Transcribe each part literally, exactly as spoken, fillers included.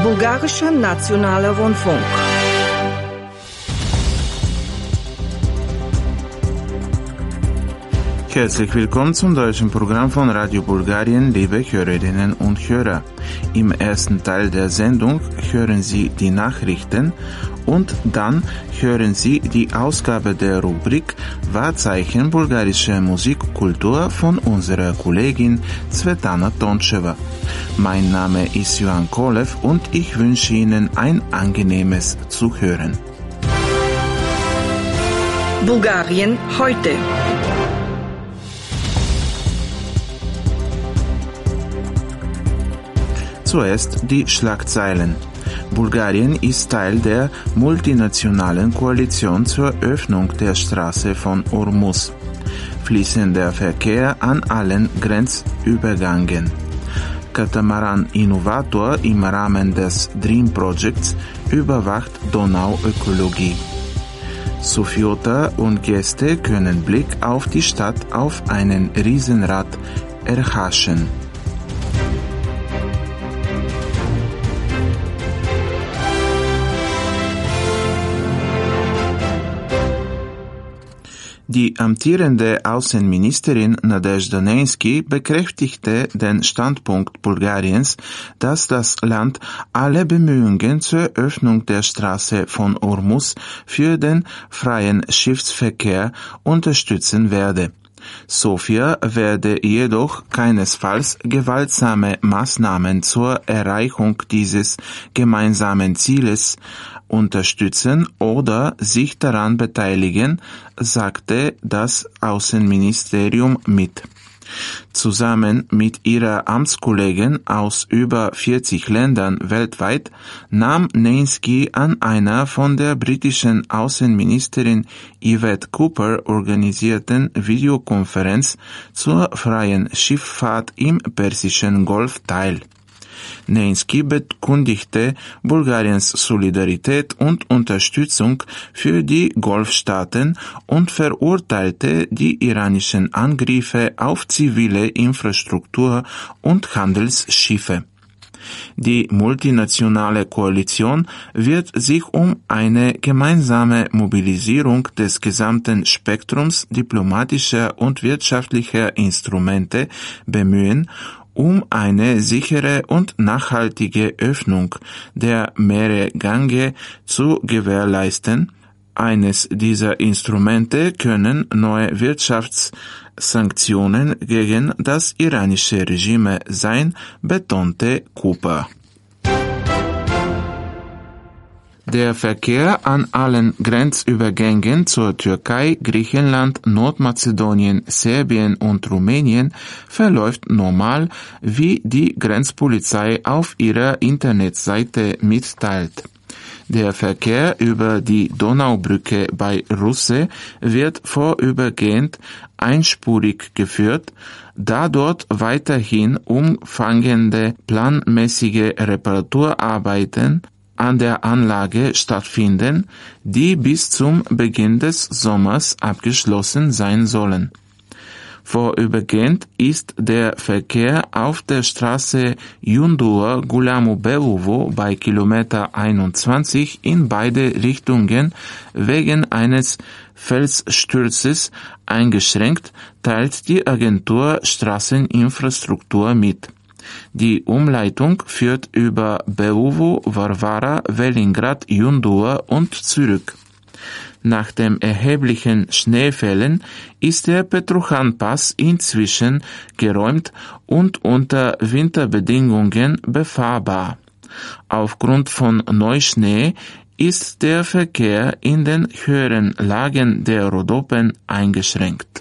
Bulgarischer Nationaler Rundfunk. Herzlich willkommen zum deutschen Programm von Radio Bulgarien, liebe Hörerinnen und Hörer. Im ersten Teil der Sendung hören Sie die Nachrichten und dann hören Sie die Ausgabe der Rubrik Wahrzeichen bulgarischer Musikkultur von unserer Kollegin Svetlana Toncheva. Mein Name ist Johan Kolev und ich wünsche Ihnen ein angenehmes Zuhören. Bulgarien heute. Zuerst die Schlagzeilen. Bulgarien ist Teil der multinationalen Koalition zur Öffnung der Straße von Ormuz. Fließender Verkehr an allen Grenzübergängen. Katamaran Innovator im Rahmen des Dream Projects überwacht Donauökologie. Sofioter und Gäste können Blick auf die Stadt auf einen Riesenrad erhaschen. Die amtierende Außenministerin Nadezhda Neinsky bekräftigte den Standpunkt Bulgariens, dass das Land alle Bemühungen zur Öffnung der Straße von Ormuz für den freien Schiffsverkehr unterstützen werde. Sofia werde jedoch keinesfalls gewaltsame Maßnahmen zur Erreichung dieses gemeinsamen Zieles unterstützen oder sich daran beteiligen, sagte das Außenministerium mit. Zusammen mit ihrer Amtskollegen aus über vierzig Ländern weltweit nahm Neinsky an einer von der britischen Außenministerin Yvette Cooper organisierten Videokonferenz zur freien Schifffahrt im Persischen Golf teil. Neinsky bekundigte Bulgariens Solidarität und Unterstützung für die Golfstaaten und verurteilte die iranischen Angriffe auf zivile Infrastruktur und Handelsschiffe. Die multinationale Koalition wird sich um eine gemeinsame Mobilisierung des gesamten Spektrums diplomatischer und wirtschaftlicher Instrumente bemühen, um eine sichere und nachhaltige Öffnung der Meeresgänge zu gewährleisten. Eines dieser Instrumente können neue Wirtschaftssanktionen gegen das iranische Regime sein, betonte Cooper. Der Verkehr an allen Grenzübergängen zur Türkei, Griechenland, Nordmazedonien, Serbien und Rumänien verläuft normal, wie die Grenzpolizei auf ihrer Internetseite mitteilt. Der Verkehr über die Donaubrücke bei Russe wird vorübergehend einspurig geführt, da dort weiterhin umfangende planmäßige Reparaturarbeiten an der Anlage stattfinden, die bis zum Beginn des Sommers abgeschlossen sein sollen. Vorübergehend ist der Verkehr auf der Straße Yundur-Gulamu-Beovo bei Kilometer einundzwanzig in beide Richtungen wegen eines Felssturzes eingeschränkt, teilt die Agentur Straßeninfrastruktur mit. Die Umleitung führt über Beovo, Varvara, Velingrad, Yundur und zurück. Nach dem erheblichen Schneefällen ist der Petruchan-Pass inzwischen geräumt und unter Winterbedingungen befahrbar. Aufgrund von Neuschnee ist der Verkehr in den höheren Lagen der Rhodopen eingeschränkt.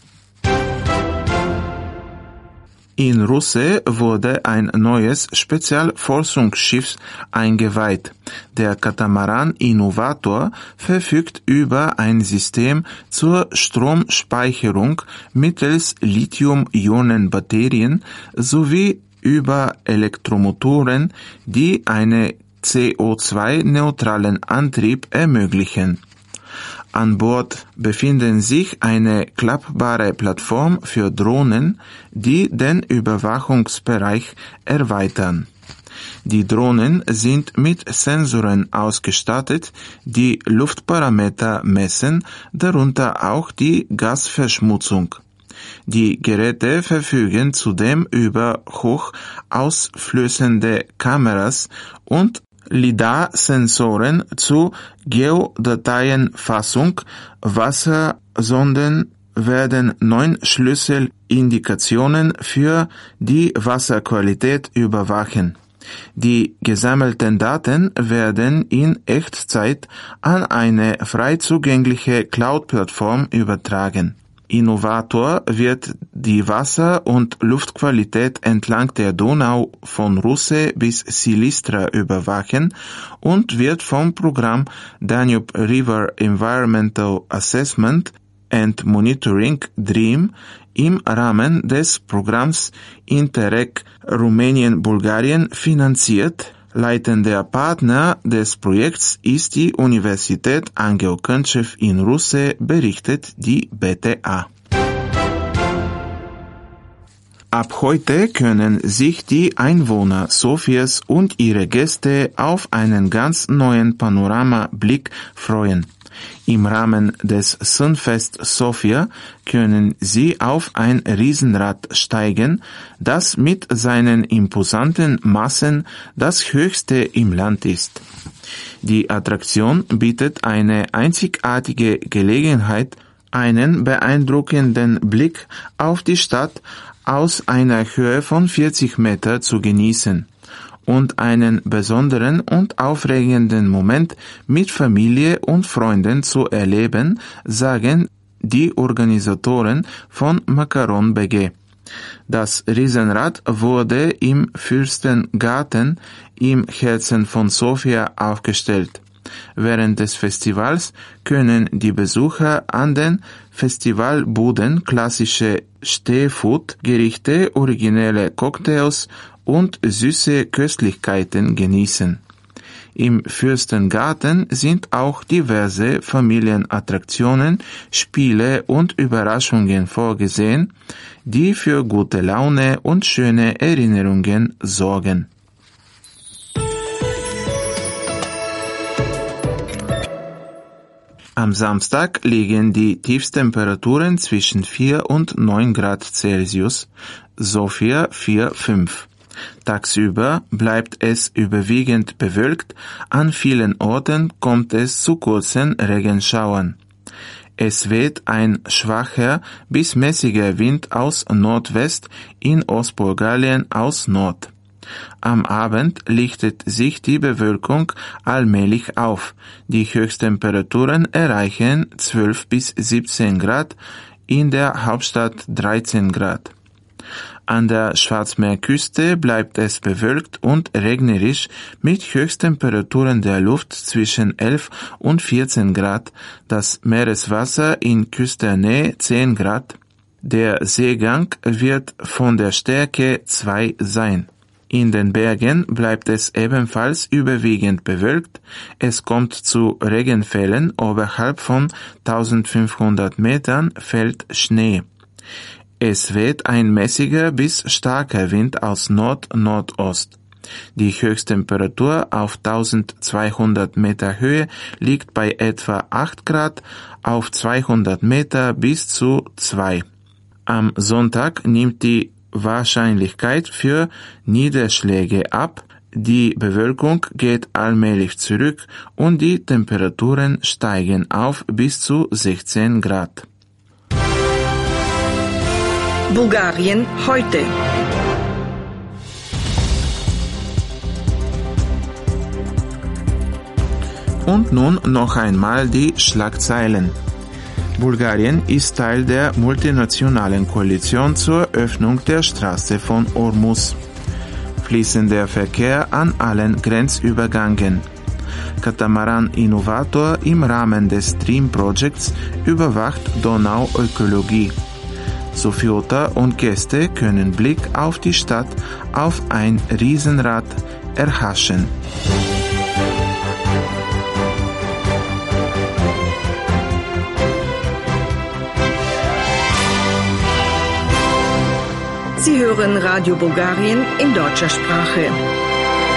In Russe wurde ein neues Spezialforschungsschiff eingeweiht. Der Katamaran Innovator verfügt über ein System zur Stromspeicherung mittels Lithium-Ionen-Batterien sowie über Elektromotoren, die einen C O zwei neutralen Antrieb ermöglichen. An Bord befinden sich eine klappbare Plattform für Drohnen, die den Überwachungsbereich erweitern. Die Drohnen sind mit Sensoren ausgestattet, die Luftparameter messen, darunter auch die Gasverschmutzung. Die Geräte verfügen zudem über hochausflößende Kameras und LiDAR-Sensoren zur Geodateienfassung. Wassersonden werden neun Schlüsselindikationen für die Wasserqualität überwachen. Die gesammelten Daten werden in Echtzeit an eine frei zugängliche Cloud-Plattform übertragen. Innovator wird die Wasser- und Luftqualität entlang der Donau von Russe bis Silistra überwachen und wird vom Programm Danube River Environmental Assessment and Monitoring DREAM im Rahmen des Programms Interreg Rumänien-Bulgarien finanziert. Leitender Partner des Projekts ist die Universität Angel Köntschew in Russe, berichtet die B T A. Ab heute können sich die Einwohner Sofias und ihre Gäste auf einen ganz neuen Panoramablick freuen. Im Rahmen des Sunfest Sofia können Sie auf ein Riesenrad steigen, das mit seinen imposanten Massen das höchste im Land ist. Die Attraktion bietet eine einzigartige Gelegenheit, einen beeindruckenden Blick auf die Stadt aus einer Höhe von vierzig Meter zu genießen und einen besonderen und aufregenden Moment mit Familie und Freunden zu erleben, sagen die Organisatoren von Makaron B G. Das Riesenrad wurde im Fürstengarten im Herzen von Sofia aufgestellt. Während des Festivals können die Besucher an den Festivalbuden klassische Stehfood-Gerichte, originelle Cocktails und süße Köstlichkeiten genießen. Im Fürstengarten sind auch diverse Familienattraktionen, Spiele und Überraschungen vorgesehen, die für gute Laune und schöne Erinnerungen sorgen. Am Samstag liegen die Tiefstemperaturen zwischen vier und neun Grad Celsius, Sofia vier bis fünf. Tagsüber bleibt es überwiegend bewölkt, an vielen Orten kommt es zu kurzen Regenschauern. Es weht ein schwacher bis mäßiger Wind aus Nordwest, in Ostbulgarien aus Nord. Am Abend lichtet sich die Bewölkung allmählich auf. Die Höchsttemperaturen erreichen zwölf bis siebzehn Grad, in der Hauptstadt dreizehn Grad. An der Schwarzmeerküste bleibt es bewölkt und regnerisch mit Höchsttemperaturen der Luft zwischen elf und vierzehn Grad, das Meereswasser in Küstennähe zehn Grad. Der Seegang wird von der Stärke zwei sein. In den Bergen bleibt es ebenfalls überwiegend bewölkt. Es kommt zu Regenfällen, oberhalb von eintausendfünfhundert Metern fällt Schnee. Es weht ein mäßiger bis starker Wind aus Nord-Nordost. Die Höchsttemperatur auf eintausendzweihundert Meter Höhe liegt bei etwa acht Grad, auf zweihundert Meter bis zu zwei. Am Sonntag nimmt die Wahrscheinlichkeit für Niederschläge ab, die Bewölkung geht allmählich zurück und die Temperaturen steigen auf bis zu sechzehn Grad. Bulgarien heute. Und nun noch einmal die Schlagzeilen. Bulgarien ist Teil der multinationalen Koalition zur Öffnung der Straße von Ormus. Fließender Verkehr an allen Grenzübergängen. Katamaran-Innovator im Rahmen des Dream-Projekts überwacht Donauökologie. Sofiota und Gäste können Blick auf die Stadt auf ein Riesenrad erhaschen. Sie hören Radio Bulgarien in deutscher Sprache.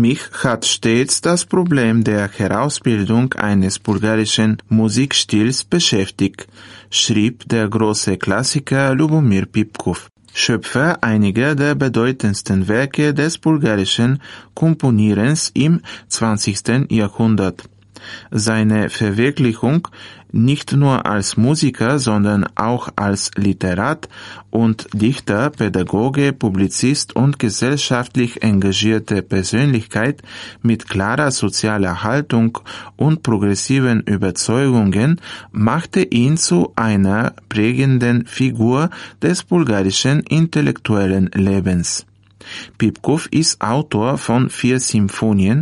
Mich hat stets das Problem der Herausbildung eines bulgarischen Musikstils beschäftigt, schrieb der große Klassiker Ljubomir Pipkov, Schöpfer einiger der bedeutendsten Werke des bulgarischen Komponierens im zwanzigsten Jahrhundert. Seine Verwirklichung nicht nur als Musiker, sondern auch als Literat und Dichter, Pädagoge, Publizist und gesellschaftlich engagierte Persönlichkeit mit klarer sozialer Haltung und progressiven Überzeugungen machte ihn zu einer prägenden Figur des bulgarischen intellektuellen Lebens. Pipkov ist Autor von vier Symphonien,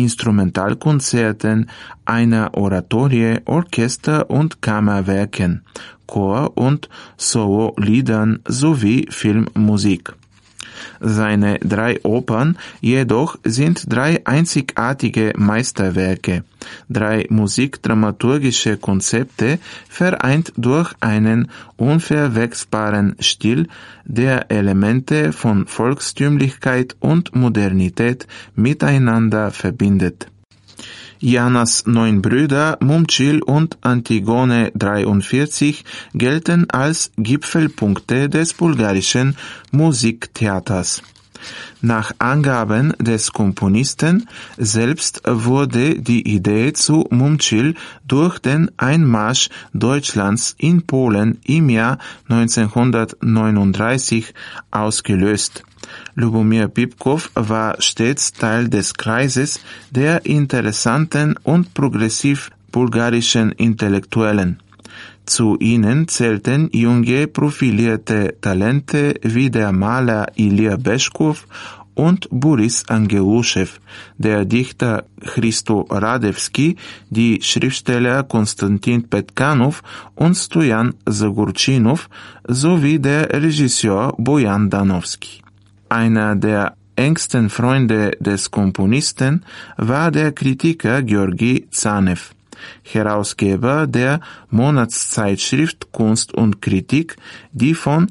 Instrumentalkonzerten, einer Oratorie, Orchester- und Kammerwerken, Chor- und Solo-Liedern sowie Filmmusik. Seine drei Opern jedoch sind drei einzigartige Meisterwerke, drei musikdramaturgische Konzepte, vereint durch einen unverwechselbaren Stil, der Elemente von Volkstümlichkeit und Modernität miteinander verbindet. Janas neun Brüder, Momčil und Antigone dreiundvierzig gelten als Gipfelpunkte des bulgarischen Musiktheaters. Nach Angaben des Komponisten selbst wurde die Idee zu Momčil durch den Einmarsch Deutschlands in Polen im Jahr neunzehnhundertneununddreißig ausgelöst. Ljubomir Pipkov war stets Teil des Kreises der interessanten und progressiv bulgarischen Intellektuellen. Zu ihnen zählten junge profilierte Talente wie der Maler Ilya Beschkow und Boris Angeluschew, der Dichter Christo Radewski, die Schriftsteller Konstantin Petkanow und Stojan Zagorčinov sowie der Regisseur Bojan Danowski. Einer der engsten Freunde des Komponisten war der Kritiker Georgi Zanev, Herausgeber der Monatszeitschrift Kunst und Kritik, die von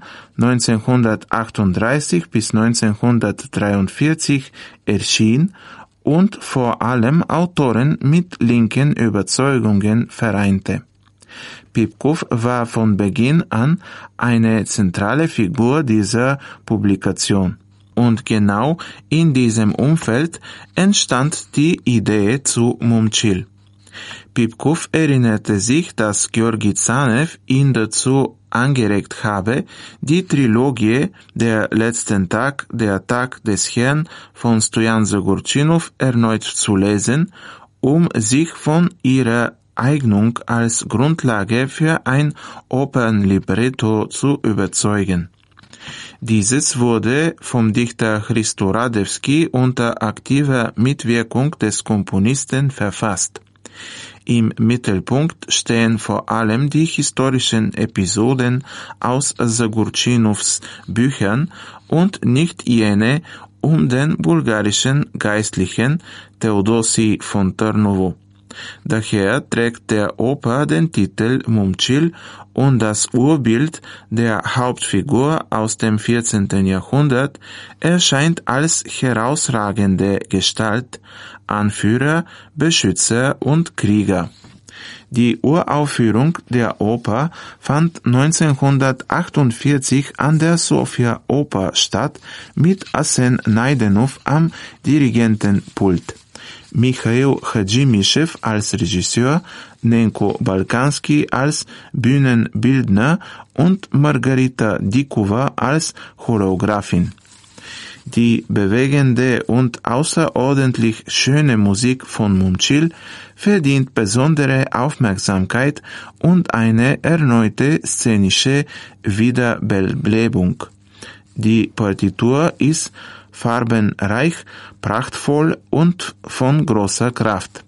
neunzehnhundertachtunddreißig bis neunzehnhundertdreiundvierzig erschien und vor allem Autoren mit linken Überzeugungen vereinte. Pipkov war von Beginn an eine zentrale Figur dieser Publikation. Und genau in diesem Umfeld entstand die Idee zu Momčil. Pipkov erinnerte sich, dass Georgi Zanev ihn dazu angeregt habe, die Trilogie Der letzten Tag, der Tag des Herrn von Stojan Zagorčinov erneut zu lesen, um sich von ihrer Eignung als Grundlage für ein Opernlibretto zu überzeugen. Dieses wurde vom Dichter Christo Radewski unter aktiver Mitwirkung des Komponisten verfasst. Im Mittelpunkt stehen vor allem die historischen Episoden aus Zagorčinovs Büchern und nicht jene um den bulgarischen Geistlichen Theodosi von Tarnowo. Daher trägt der Oper den Titel Momčil und das Urbild der Hauptfigur aus dem vierzehnten Jahrhundert erscheint als herausragende Gestalt, Anführer, Beschützer und Krieger. Die Uraufführung der Oper fand neunzehnhundertachtundvierzig an der Sofia Oper statt mit Arsen Najdenov am Dirigentenpult. Michail Hadžimischew als Regisseur, Nenko Balkanski als Bühnenbildner und Margarita Dikova als Choreografin. Die bewegende und außerordentlich schöne Musik von Momčil verdient besondere Aufmerksamkeit und eine erneute szenische Wiederbelebung. Die Partitur ist farbenreich, prachtvoll und von großer Kraft.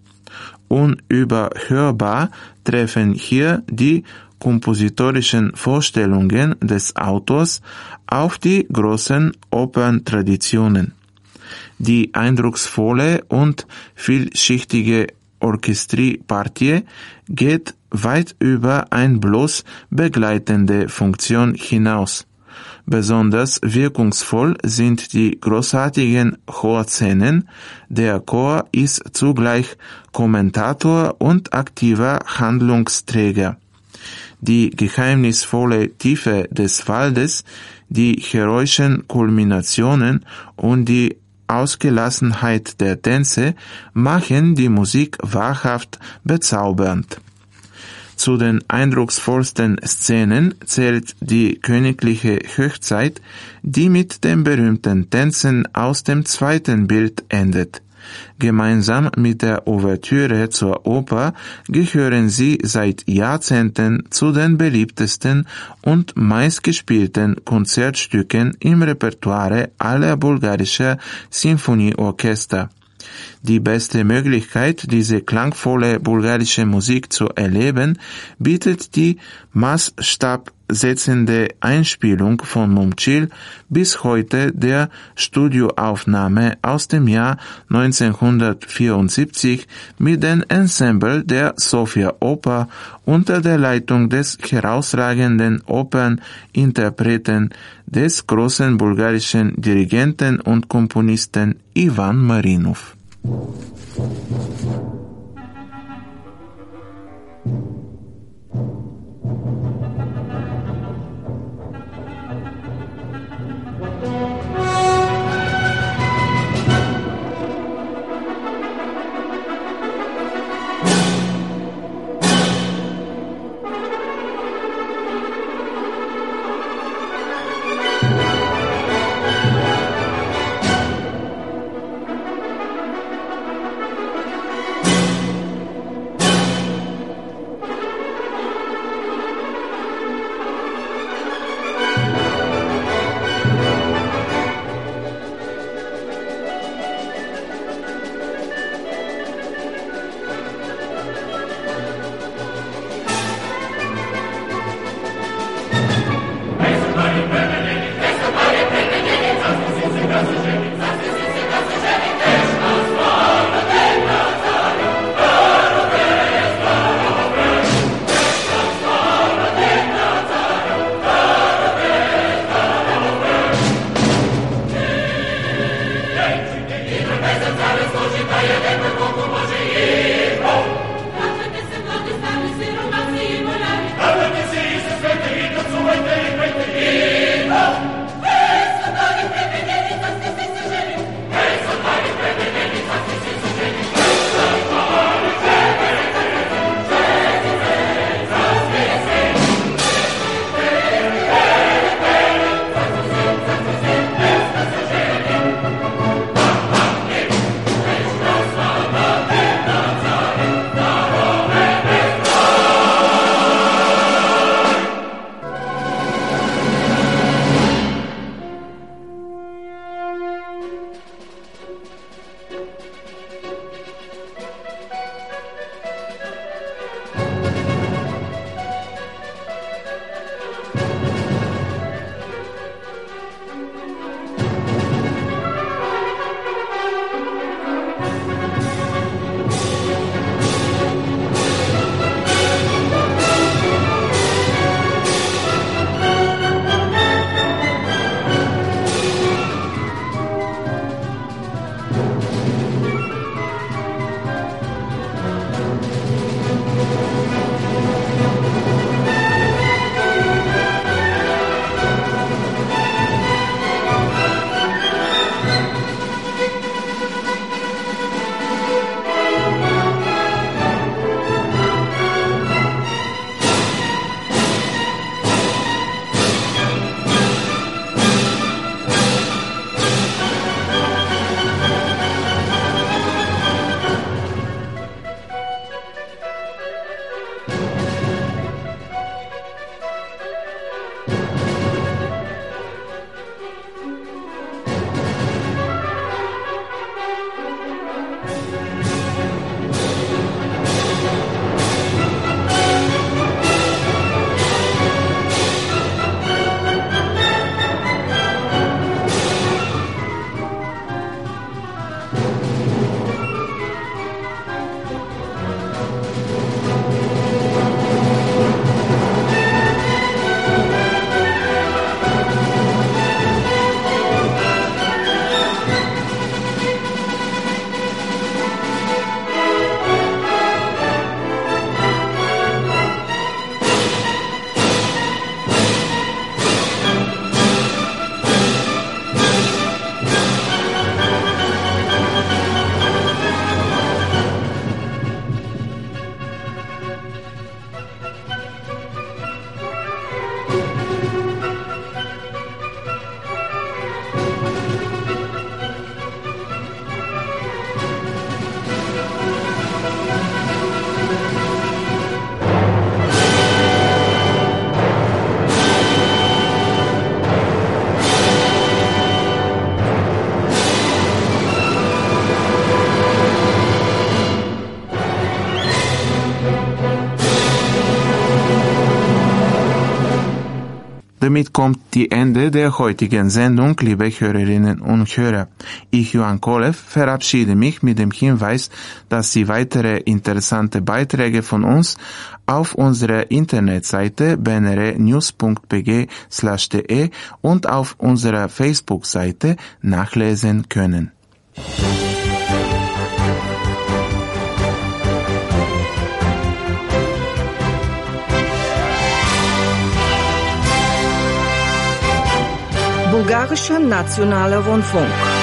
Unüberhörbar treffen hier die kompositorischen Vorstellungen des Autors auf die großen Operntraditionen. Die eindrucksvolle und vielschichtige Orchestriepartie geht weit über eine bloß begleitende Funktion hinaus. Besonders wirkungsvoll sind die großartigen Chorszenen. Der Chor ist zugleich Kommentator und aktiver Handlungsträger. Die geheimnisvolle Tiefe des Waldes, die heroischen Kulminationen und die Ausgelassenheit der Tänze machen die Musik wahrhaft bezaubernd. Zu den eindrucksvollsten Szenen zählt die königliche Hochzeit, die mit den berühmten Tänzen aus dem zweiten Bild endet. Gemeinsam mit der Ouvertüre zur Oper gehören sie seit Jahrzehnten zu den beliebtesten und meistgespielten Konzertstücken im Repertoire aller bulgarischer Sinfonieorchester. Die beste Möglichkeit, diese klangvolle bulgarische Musik zu erleben, bietet die maßstabsetzende Einspielung von Momcil, bis heute der Studioaufnahme aus dem Jahr neunzehnhundertvierundsiebzig mit dem Ensemble der Sofia Oper unter der Leitung des herausragenden Operninterpreten des großen bulgarischen Dirigenten und Komponisten Ivan Marinov. Damit kommt die Ende der heutigen Sendung, liebe Hörerinnen und Hörer. Ich, Johann Kolev, verabschiede mich mit dem Hinweis, dass Sie weitere interessante Beiträge von uns auf unserer Internetseite b n r news punkt b g slash d e und auf unserer Facebook-Seite nachlesen können. Bulgarischer Nationaler Rundfunk